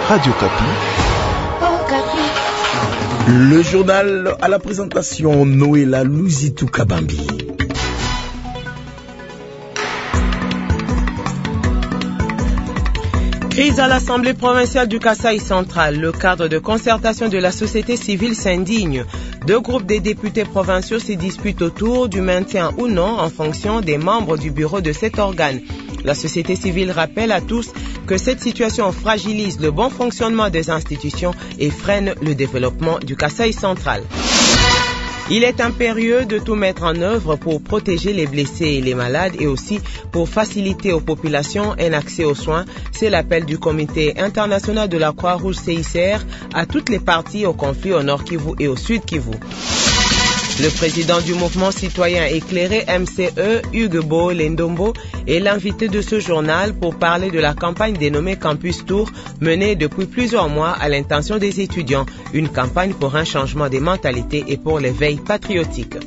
Radio Kapi. Le journal à la présentation, Noëlla Louzitou Kabambi. Crise à l'Assemblée provinciale du Kasaï central. Le cadre de concertation de la société civile s'indigne. Deux groupes des députés provinciaux se disputent autour du maintien ou non en fonction des membres du bureau de cet organe. La société civile rappelle à tous que cette situation fragilise le bon fonctionnement des institutions et freine le développement du Kasaï central. Il est impérieux de tout mettre en œuvre pour protéger les blessés et les malades et aussi pour faciliter aux populations un accès aux soins. C'est l'appel du Comité international de la Croix-Rouge CICR à toutes les parties au conflit au Nord Kivu et au Sud Kivu. Le président du mouvement citoyen éclairé MCE, Hugues Bo Lendombo, est l'invité de ce journal pour parler de la campagne dénommée Campus Tour, menée depuis plusieurs mois à l'intention des étudiants. Une campagne pour un changement des mentalités et pour l'éveil patriotique.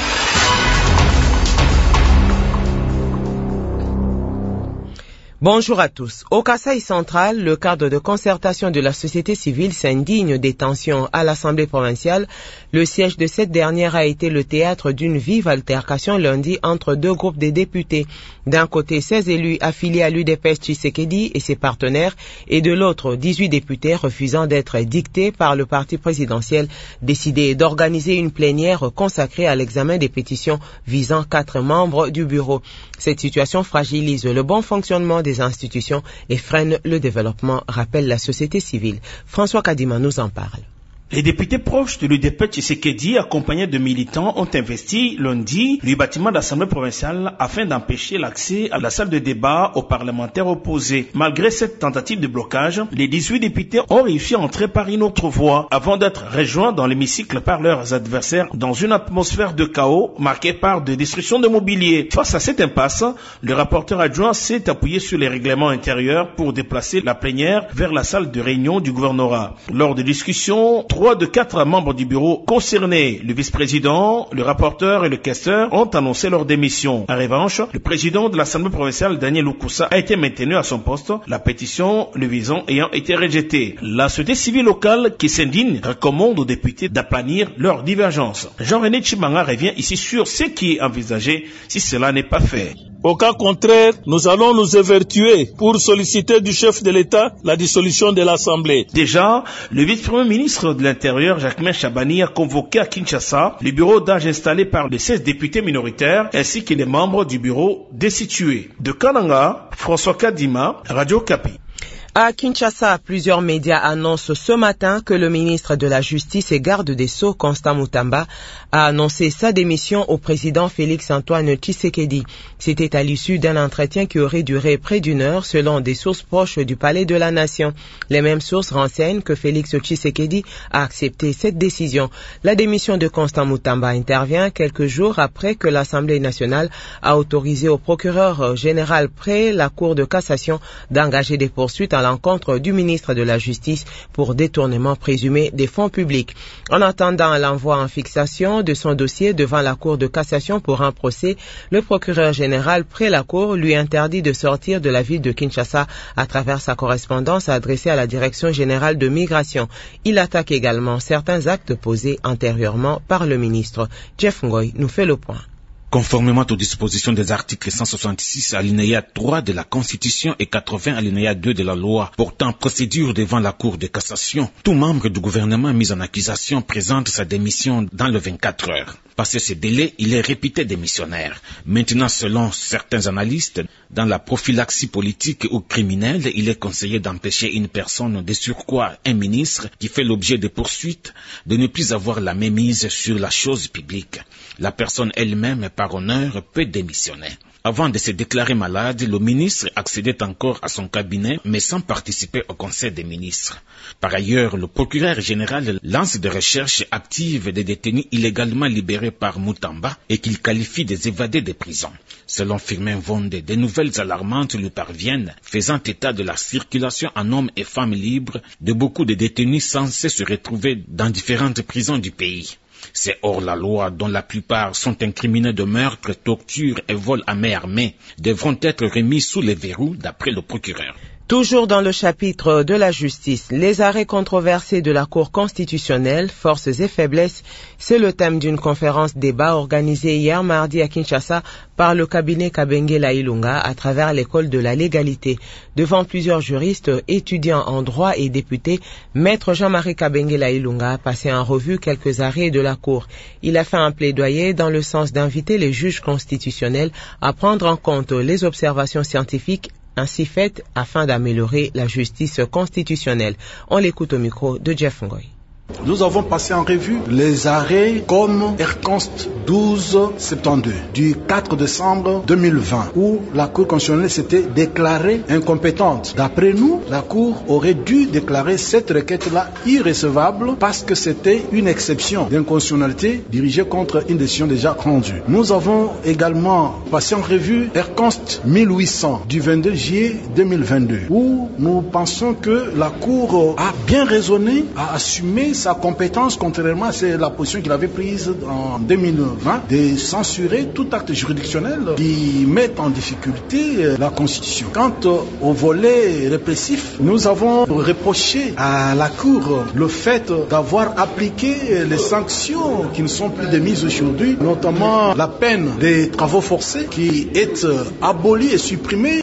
Bonjour à tous. Au Kasaï central, le cadre de concertation de la société civile s'indigne des tensions à l'Assemblée provinciale. Le siège de cette dernière a été le théâtre d'une vive altercation lundi entre deux groupes de députés. D'un côté, 16 élus affiliés à l'UDPS Tshisekedi et ses partenaires, et de l'autre, 18 députés refusant d'être dictés par le parti présidentiel, décidé d'organiser une plénière consacrée à l'examen des pétitions visant 4 membres du bureau. Cette situation fragilise le bon fonctionnement des institutions et freine le développement, rappelle la société civile. François Kadima nous en parle. Les députés proches de l'UDPS Tshisekedi, accompagnés de militants, ont investi lundi le bâtiment d'Assemblée provinciale afin d'empêcher l'accès à la salle de débat aux parlementaires opposés. Malgré cette tentative de blocage, les 18 députés ont réussi à entrer par une autre voie avant d'être rejoints dans l'hémicycle par leurs adversaires dans une atmosphère de chaos marquée par des destructions de mobilier. Face à cette impasse, le rapporteur adjoint s'est appuyé sur les règlements intérieurs pour déplacer la plénière vers la salle de réunion du gouvernorat. Lors des discussions, 3 de 4 membres du bureau concernés, le vice-président, le rapporteur et le questeur, ont annoncé leur démission. En revanche, le président de l'Assemblée provinciale, Daniel Lukusa, a été maintenu à son poste, la pétition le visant ayant été rejetée. La société civile locale qui s'indigne recommande aux députés d'aplanir leurs divergences. Jean-René Chimanga revient ici sur ce qui est envisagé si cela n'est pas fait. Au cas contraire, nous allons nous évertuer pour solliciter du chef de l'État la dissolution de l'Assemblée. Déjà, le vice-premier ministre de l'Intérieur, Jacquemain Chabani, a convoqué à Kinshasa le bureau d'âge installé par les 16 députés minoritaires ainsi que les membres du bureau destitués. De Kananga, François Kadima, Radio Kapi. À Kinshasa, plusieurs médias annoncent ce matin que le ministre de la Justice et garde des Sceaux, Constant Mutamba, a annoncé sa démission au président Félix-Antoine Tshisekedi. C'était à l'issue d'un entretien qui aurait duré près d'1 heure selon des sources proches du Palais de la Nation. Les mêmes sources renseignent que Félix Tshisekedi a accepté cette décision. La démission de Constant Mutamba intervient quelques jours après que l'Assemblée nationale a autorisé au procureur général près la Cour de cassation d'engager des poursuites à l'encontre du ministre de la Justice pour détournement présumé des fonds publics. En attendant l'envoi en fixation de son dossier devant la Cour de cassation pour un procès, le procureur général près la Cour lui interdit de sortir de la ville de Kinshasa à travers sa correspondance adressée à la Direction générale de migration. Il attaque également certains actes posés antérieurement par le ministre. Jeff Ngoy nous fait le point. Conformément aux dispositions des articles 166 alinéa 3 de la Constitution et 80 alinéa 2 de la loi portant procédure devant la Cour de cassation, tout membre du gouvernement mis en accusation présente sa démission dans les 24 heures. Passé ce délai, il est réputé démissionnaire. Maintenant, selon certains analystes, dans la prophylaxie politique ou criminelle, il est conseillé d'empêcher une personne, de surcroît un ministre, qui fait l'objet de poursuites, de ne plus avoir la mainmise sur la chose publique. La personne elle-même, par honneur, peut démissionner. Avant de se déclarer malade, le ministre accédait encore à son cabinet, mais sans participer au conseil des ministres. Par ailleurs, le procureur général lance des recherches actives des détenus illégalement libérés par Mutamba et qu'il qualifie des évadés des prisons. Selon Firmin Vonde, des nouvelles alarmantes lui parviennent, faisant état de la circulation en hommes et femmes libres de beaucoup de détenus censés se retrouver dans différentes prisons du pays. C'est hors la loi, dont la plupart sont incriminés de meurtre, torture et vol à main armée, devront être remis sous les verrous d'après le procureur. Toujours dans le chapitre de la justice, les arrêts controversés de la Cour constitutionnelle, forces et faiblesses, c'est le thème d'une conférence débat organisée hier mardi à Kinshasa par le cabinet Kabengela Ilunga à travers l'école de la légalité. Devant plusieurs juristes, étudiants en droit et députés, Maître Jean-Marie Kabengela Ilunga a passé en revue quelques arrêts de la Cour. Il a fait un plaidoyer dans le sens d'inviter les juges constitutionnels à prendre en compte les observations scientifiques ainsi faites afin d'améliorer la justice constitutionnelle. On l'écoute au micro de Jeff Ngoy. Nous avons passé en revue les arrêts comme Erconst 1272 du 4 décembre 2020 où la Cour constitutionnelle s'était déclarée incompétente. D'après nous, la Cour aurait dû déclarer cette requête-là irrecevable parce que c'était une exception d'inconstitutionnalité dirigée contre une décision déjà rendue. Nous avons également passé en revue Erconst 1800 du 22 juillet 2022 où nous pensons que la Cour a bien raisonné, a assumé sa compétence, contrairement à la position qu'il avait prise en 2020, de censurer tout acte juridictionnel qui met en difficulté la Constitution. Quant au volet répressif, nous avons reproché à la Cour le fait d'avoir appliqué les sanctions qui ne sont plus démises aujourd'hui, notamment la peine des travaux forcés qui est abolie et supprimée.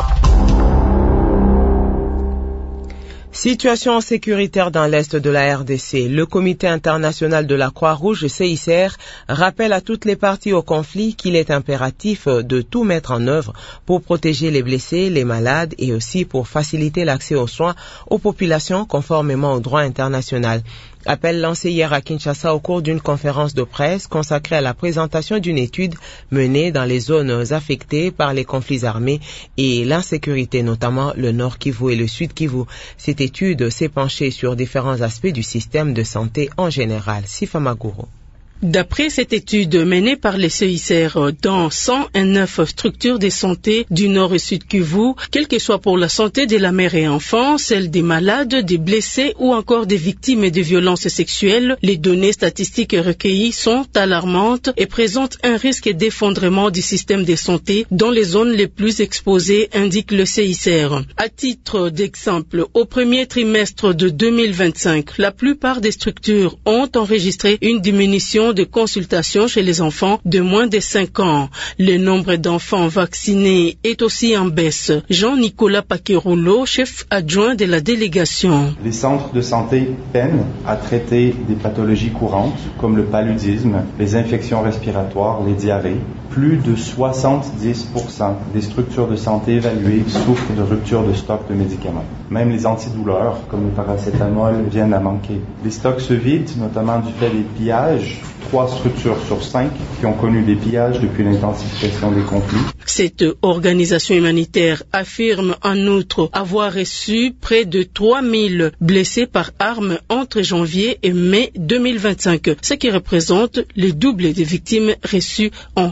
Situation sécuritaire dans l'Est de la RDC. Le Comité international de la Croix-Rouge, CICR, rappelle à toutes les parties au conflit qu'il est impératif de tout mettre en œuvre pour protéger les blessés, les malades et aussi pour faciliter l'accès aux soins aux populations conformément au droit international. Appel lancé hier à Kinshasa au cours d'une conférence de presse consacrée à la présentation d'une étude menée dans les zones affectées par les conflits armés et l'insécurité, notamment le Nord Kivu et le Sud Kivu. Cette étude s'est penchée sur différents aspects du système de santé en général. Sifa Maguro. D'après cette étude menée par les CICR dans 109 structures de santé du Nord et Sud Kivu, quelle que soit pour la santé de la mère et enfant, celle des malades, des blessés ou encore des victimes de violences sexuelles, les données statistiques recueillies sont alarmantes et présentent un risque d'effondrement du système de santé dans les zones les plus exposées, indique le CICR. À titre d'exemple, au premier trimestre de 2025, la plupart des structures ont enregistré une diminution de consultations chez les enfants de moins de 5 ans. Le nombre d'enfants vaccinés est aussi en baisse. Jean-Nicolas Paqueroulo, chef adjoint de la délégation. Les centres de santé peinent à traiter des pathologies courantes comme le paludisme, les infections respiratoires, les diarrhées. Plus de 70% des structures de santé évaluées souffrent de rupture de stock de médicaments. Même les antidouleurs, comme le paracétamol, viennent à manquer. Les stocks se vident, notamment du fait des pillages. 3 structures sur 5 qui ont connu des pillages depuis l'intensification des conflits. Cette organisation humanitaire affirme en outre avoir reçu près de 3000 blessés par arme entre janvier et mai 2025, ce qui représente le double des victimes reçues en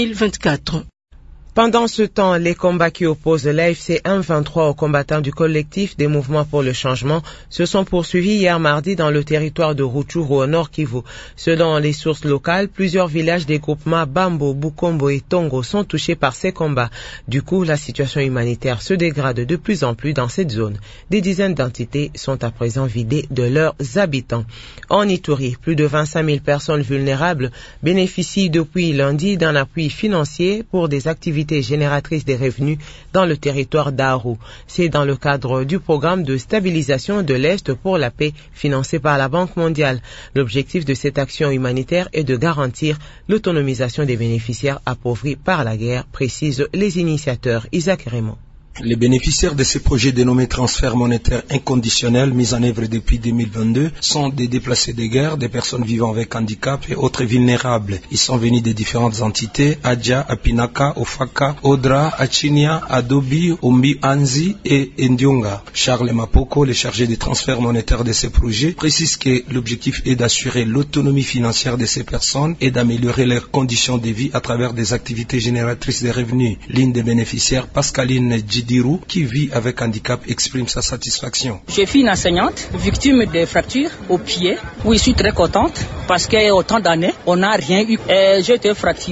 2024. Pendant ce temps, les combats qui opposent l'AFC M23 aux combattants du collectif des mouvements pour le changement se sont poursuivis hier mardi dans le territoire de Rutshuru au Nord Kivu. Selon les sources locales, plusieurs villages des groupements Bambo, Bukombo et Tongo sont touchés par ces combats. Du coup, la situation humanitaire se dégrade de plus en plus dans cette zone. Des dizaines d'entités sont à présent vidées de leurs habitants. En Ituri, plus de 25 000 personnes vulnérables bénéficient depuis lundi d'un appui financier pour des activités génératrice des revenus dans le territoire d'Aru. C'est dans le cadre du programme de stabilisation de l'Est pour la paix financé par la Banque mondiale. L'objectif de cette action humanitaire est de garantir l'autonomisation des bénéficiaires appauvris par la guerre, précisent les initiateurs. Isaac Raymond. Les bénéficiaires de ces projets dénommés transferts monétaires inconditionnels mis en œuvre depuis 2022 sont des déplacés de guerre, des personnes vivant avec handicap et autres vulnérables. Ils sont venus de différentes entités, Adja, Apinaka, Ofaka, Odra, Achinia, Adobi, Ombi, Anzi et Ndiunga. Charles Mapoko, le chargé des transferts monétaires de ces projets, précise que l'objectif est d'assurer l'autonomie financière de ces personnes et d'améliorer leurs conditions de vie à travers des activités génératrices de revenus. L'une des bénéficiaires, Pascaline Dirou, qui vit avec handicap, exprime sa satisfaction. Je suis une enseignante, victime de fractures au pied. Oui, je suis très contente parce qu'autant d'années, on n'a rien eu. J'ai été fracturée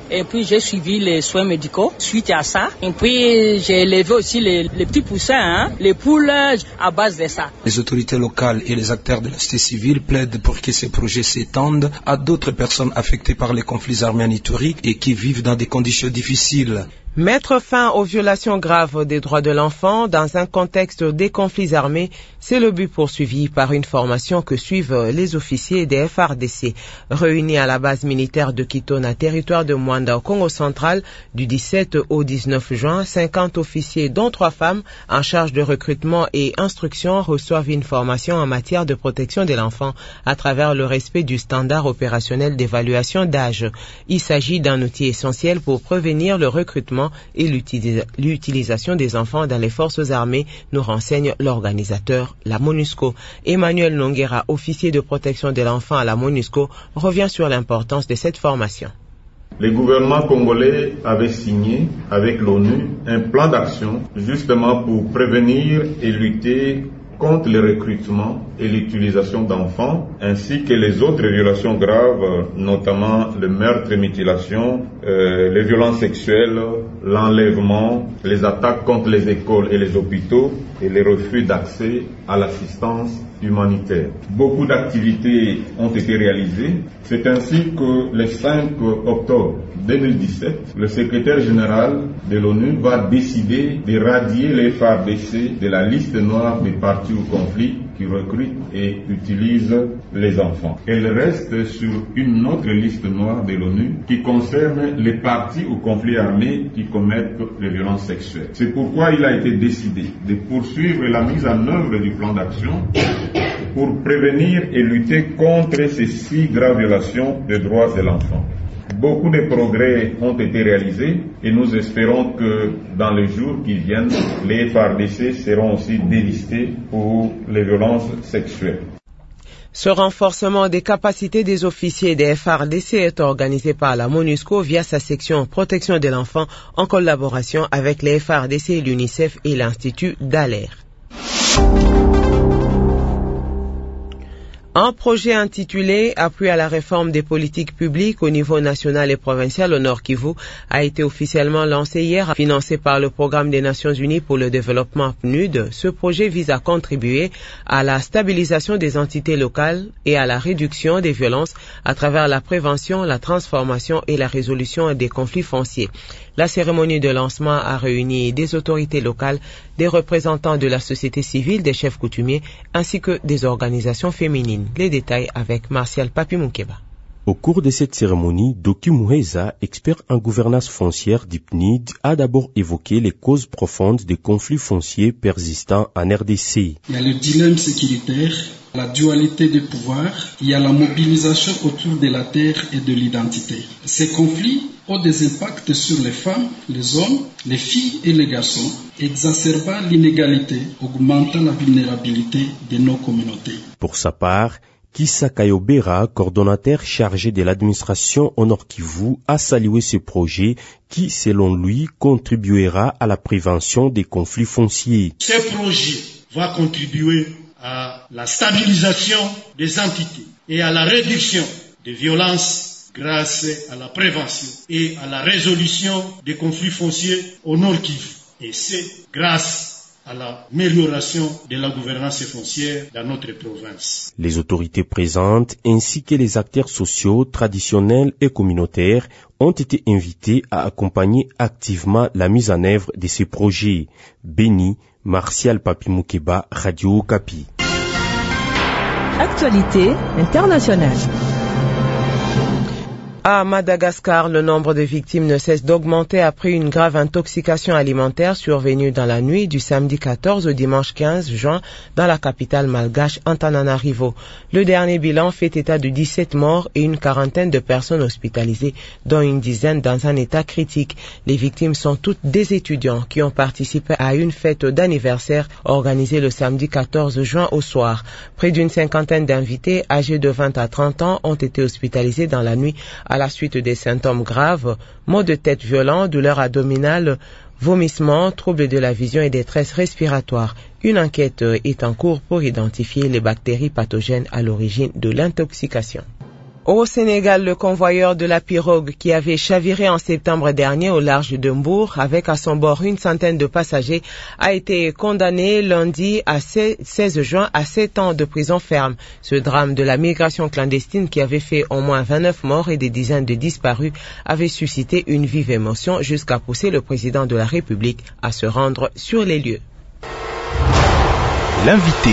et puis j'ai suivi les soins médicaux suite à ça. Et puis j'ai élevé aussi les petits poussins, les poules à base de ça. Les autorités locales et les acteurs de la société civile plaident pour que ces projets s'étendent à d'autres personnes affectées par les conflits armés en Ituri et qui vivent dans des conditions difficiles. Mettre fin aux violations graves des droits de l'enfant dans un contexte des conflits armés, c'est le but poursuivi par une formation que suivent les officiers des FARDC. Réunis à la base militaire de Kitona, territoire de Mwanda au Congo central, du 17 au 19 juin, 50 officiers dont 3 femmes en charge de recrutement et instruction reçoivent une formation en matière de protection de l'enfant à travers le respect du standard opérationnel d'évaluation d'âge. Il s'agit d'un outil essentiel pour prévenir le recrutement et l'utilisation des enfants dans les forces armées, nous renseigne l'organisateur, la MONUSCO. Emmanuel Nongera, officier de protection de l'enfant à la MONUSCO, revient sur l'importance de cette formation. Le gouvernement congolais avait signé avec l'ONU un plan d'action justement pour prévenir et lutter contre le recrutement et l'utilisation d'enfants, ainsi que les autres violations graves, notamment le meurtre et mutilation, les violences sexuelles, l'enlèvement, les attaques contre les écoles et les hôpitaux et les refus d'accès à l'assistance humanitaire. Beaucoup d'activités ont été réalisées. C'est ainsi que le 5 octobre 2017, le secrétaire général de l'ONU va décider de radier les FARDC de la liste noire des partis au conflit qui recrutent et utilisent les enfants. Elle reste sur une autre liste noire de l'ONU qui concerne les partis au conflit armé qui commettent les violences sexuelles. C'est pourquoi il a été décidé de poursuivre la mise en œuvre du plan d'action pour prévenir et lutter contre ces 6 graves violations des droits de l'enfant. Beaucoup de progrès ont été réalisés et nous espérons que dans les jours qui viennent, les FARDC seront aussi délistés pour les violences sexuelles. Ce renforcement des capacités des officiers des FARDC est organisé par la MONUSCO via sa section protection de l'enfant en collaboration avec les FARDC, l'UNICEF et l'Institut Dallaire. Un projet intitulé « Appui à la réforme des politiques publiques au niveau national et provincial au Nord Kivu » a été officiellement lancé hier, financé par le Programme des Nations Unies pour le développement PNUD. Ce projet vise à contribuer à la stabilisation des entités locales et à la réduction des violences à travers la prévention, la transformation et la résolution des conflits fonciers. La cérémonie de lancement a réuni des autorités locales, des représentants de la société civile, des chefs coutumiers, ainsi que des organisations féminines. Les détails avec Martial Papi-Moukeba. Au cours de cette cérémonie, Doki Muheza, expert en gouvernance foncière du PNUD, a d'abord évoqué les causes profondes des conflits fonciers persistants en RDC. Il y a le dilemme sécuritaire, la dualité des pouvoirs, il y a la mobilisation autour de la terre et de l'identité. Ces conflits ont des impacts sur les femmes, les hommes, les filles et les garçons, exacerbant l'inégalité, augmentant la vulnérabilité de nos communautés. Pour sa part, Kissa Kayobera, coordonnateur chargé de l'administration au Nord Kivu, a salué ce projet qui, selon lui, contribuera à la prévention des conflits fonciers. Ce projet va contribuer à la stabilisation des entités et à la réduction des violences grâce à la prévention et à la résolution des conflits fonciers au Nord Kivu. Et c'est grâce à l'amélioration de la gouvernance foncière dans notre province. Les autorités présentes ainsi que les acteurs sociaux, traditionnels et communautaires ont été invités à accompagner activement la mise en œuvre de ces projets. Béni, Martial Papi-Moukeba, Radio Okapi. Actualité internationale. À Madagascar, le nombre de victimes ne cesse d'augmenter après une grave intoxication alimentaire survenue dans la nuit du samedi 14 au dimanche 15 juin dans la capitale malgache Antananarivo. Le dernier bilan fait état de 17 morts et une quarantaine de personnes hospitalisées, dont une dizaine dans un état critique. Les victimes sont toutes des étudiants qui ont participé à une fête d'anniversaire organisée le samedi 14 juin au soir. Près d'une cinquantaine d'invités âgés de 20 à 30 ans ont été hospitalisés dans la nuit à la suite des symptômes graves, maux de tête violents, douleurs abdominales, vomissements, troubles de la vision et détresse respiratoire. Une enquête est en cours pour identifier les bactéries pathogènes à l'origine de l'intoxication. Au Sénégal, le convoyeur de la pirogue qui avait chaviré en septembre dernier au large de Mbour avec à son bord une centaine de passagers a été condamné lundi à 16 juin à 7 ans de prison ferme. Ce drame de la migration clandestine qui avait fait au moins 29 morts et des dizaines de disparus avait suscité une vive émotion jusqu'à pousser le président de la République à se rendre sur les lieux. L'invité.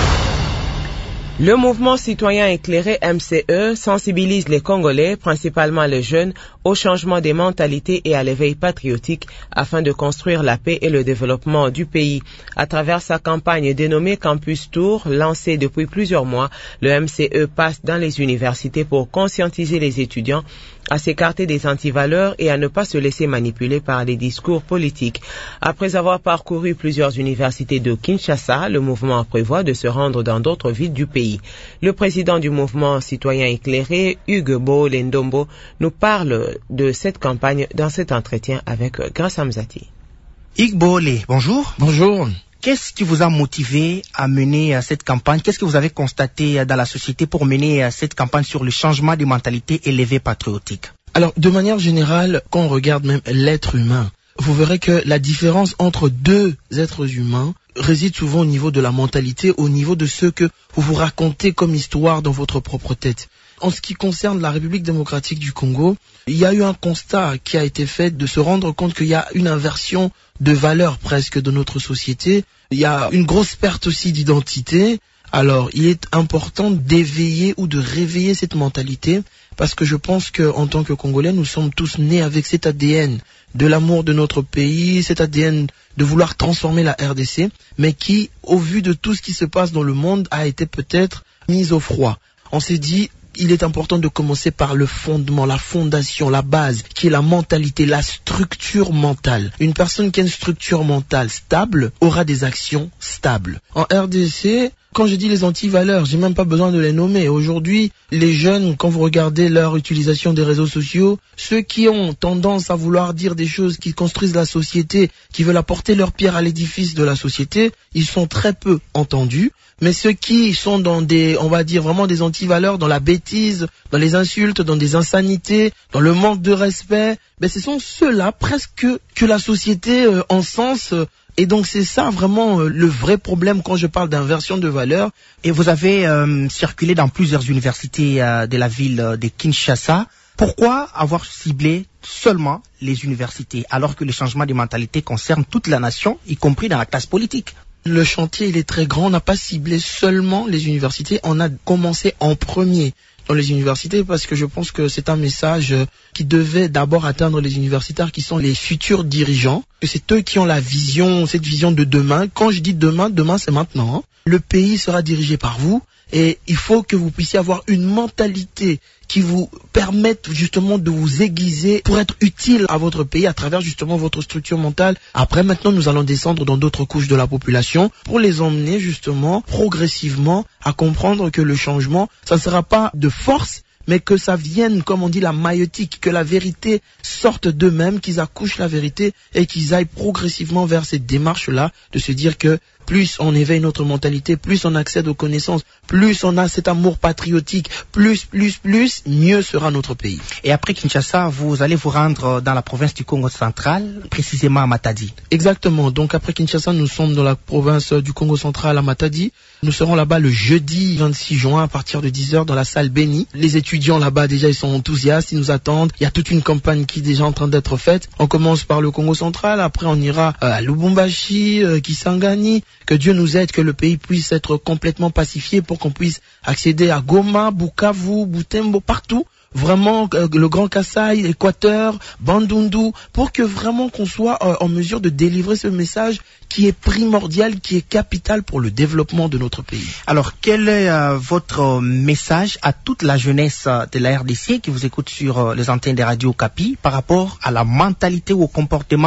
Le mouvement citoyen éclairé MCE sensibilise les Congolais, principalement les jeunes, au changement des mentalités et à l'éveil patriotique afin de construire la paix et le développement du pays. À travers sa campagne dénommée Campus Tour, lancée depuis plusieurs mois, le MCE passe dans les universités pour conscientiser les étudiants à s'écarter des antivaleurs et à ne pas se laisser manipuler par les discours politiques. Après avoir parcouru plusieurs universités de Kinshasa, le mouvement prévoit de se rendre dans d'autres villes du pays. Le président du mouvement citoyen éclairé, Hugues Bo-Lendombo, nous parle de cette campagne dans cet entretien avec Grace Hamzati. Hugues Bo-Le, bonjour. Bonjour. Qu'est-ce qui vous a motivé à mener cette campagne? Qu'est-ce que vous avez constaté dans la société pour mener cette campagne sur le changement de mentalité et l'éveil patriotique? Alors, de manière générale, quand on regarde même l'être humain, vous verrez que la différence entre deux êtres humains réside souvent au niveau de la mentalité, au niveau de ce que vous vous racontez comme histoire dans votre propre tête. En ce qui concerne la République démocratique du Congo, il y a eu un constat qui a été fait de se rendre compte qu'il y a une inversion de valeurs presque de notre société. Il y a une grosse perte aussi d'identité. Alors, il est important d'éveiller ou de réveiller cette mentalité parce que je pense qu'en tant que Congolais, nous sommes tous nés avec cet ADN de l'amour de notre pays, cet ADN de vouloir transformer la RDC, mais qui, au vu de tout ce qui se passe dans le monde, a été peut-être mis au froid. On s'est dit, il est important de commencer par le fondement, la fondation, la base, qui est la mentalité, la structure mentale. Une personne qui a une structure mentale stable aura des actions stables. En RDC, quand je dis les antivaleurs, j'ai même pas besoin de les nommer. Aujourd'hui, les jeunes, quand vous regardez leur utilisation des réseaux sociaux, ceux qui ont tendance à vouloir dire des choses qui construisent la société, qui veulent apporter leur pierre à l'édifice de la société, ils sont très peu entendus. Mais ceux qui sont dans des, on va dire vraiment des antivaleurs, dans la bêtise, dans les insultes, dans des insanités, dans le manque de respect, ben ce sont ceux-là presque que la société encense. Et donc c'est ça vraiment le vrai problème quand je parle d'inversion de valeurs. Et vous avez circulé dans plusieurs universités de la ville de Kinshasa. Pourquoi avoir ciblé seulement les universités alors que le changement de mentalité concerne toute la nation, y compris dans la classe politique? Le chantier, il est très grand. On n'a pas ciblé seulement les universités. On a commencé en premier dans les universités parce que je pense que c'est un message qui devait d'abord atteindre les universitaires qui sont les futurs dirigeants. Que c'est eux qui ont la vision, cette vision de demain. Quand je dis demain, demain c'est maintenant. Hein. Le pays sera dirigé par vous et il faut que vous puissiez avoir une mentalité qui vous permette justement de vous aiguiser pour être utile à votre pays à travers justement votre structure mentale. Après, maintenant, nous allons descendre dans d'autres couches de la population pour les emmener justement progressivement à comprendre que le changement, ça ne sera pas de force, mais que ça vienne, comme on dit, la maïotique, que la vérité sorte d'eux-mêmes, qu'ils accouchent la vérité et qu'ils aillent progressivement vers cette démarche-là de se dire que plus on éveille notre mentalité, plus on accède aux connaissances, plus on a cet amour patriotique, plus, mieux sera notre pays. Et après Kinshasa, vous allez vous rendre dans la province du Congo central, précisément à Matadi. Exactement. Donc après Kinshasa, nous sommes dans la province du Congo central à Matadi. Nous serons là-bas le jeudi 26 juin à partir de 10h dans la salle Béni. Les étudiants là-bas déjà ils sont enthousiastes, ils nous attendent. Il y a toute une campagne qui est déjà en train d'être faite. On commence par le Congo central, après on ira à Lubumbashi, Kisangani. Que Dieu nous aide, que le pays puisse être complètement pacifié pour qu'on puisse accéder à Goma, Bukavu, Butembo, partout. Vraiment, le Grand Kassai, Équateur, Bandundu, pour que vraiment qu'on soit en mesure de délivrer ce message qui est primordial, qui est capital pour le développement de notre pays. Alors, quel est votre message à toute la jeunesse de la RDC qui vous écoute sur les antennes des radios Okapi par rapport à la mentalité ou au comportement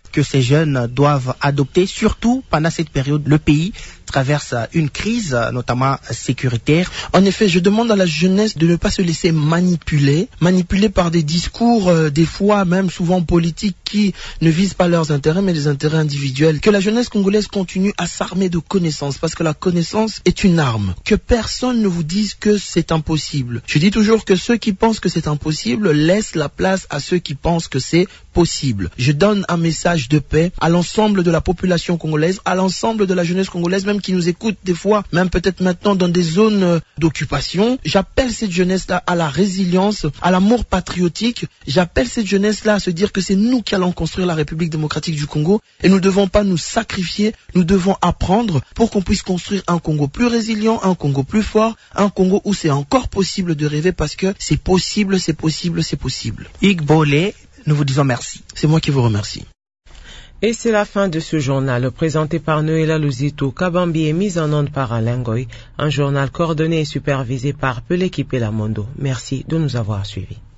que ces jeunes doivent adopter, surtout pendant cette période. Le pays traverse une crise, notamment sécuritaire. En effet, je demande à la jeunesse de ne pas se laisser manipuler par des discours, des fois même souvent politiques, qui ne visent pas leurs intérêts, mais les intérêts individuels. Que la jeunesse congolaise continue à s'armer de connaissances, parce que la connaissance est une arme. Que personne ne vous dise que c'est impossible. Je dis toujours que ceux qui pensent que c'est impossible laissent la place à ceux qui pensent que c'est possible. Je donne un message de paix à l'ensemble de la population congolaise, à l'ensemble de la jeunesse congolaise, même qui nous écoute des fois, même peut-être maintenant dans des zones d'occupation. J'appelle cette jeunesse-là à la résilience, à l'amour patriotique. J'appelle cette jeunesse-là à se dire que c'est nous qui allons construire la République démocratique du Congo et nous ne devons pas nous sacrifier, nous devons apprendre pour qu'on puisse construire un Congo plus résilient, un Congo plus fort, un Congo où c'est encore possible de rêver, parce que c'est possible, c'est possible, c'est possible. Hugues Bolé, nous vous disons merci. C'est moi qui vous remercie. Et c'est la fin de ce journal présenté par Noéla Luzito Kabambi et mis en onde par Alain Goy, un journal coordonné et supervisé par Pelé Kipela Mondo. Merci de nous avoir suivis.